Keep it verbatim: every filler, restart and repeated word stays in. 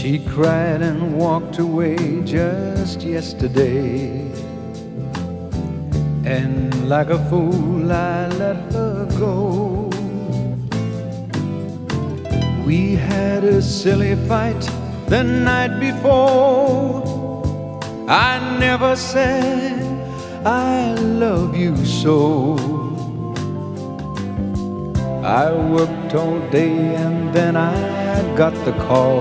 She cried and walked away just yesterday, and like a fool I let her go. We had a silly fight the night before. I never said I love you so. I worked all day and then I got the call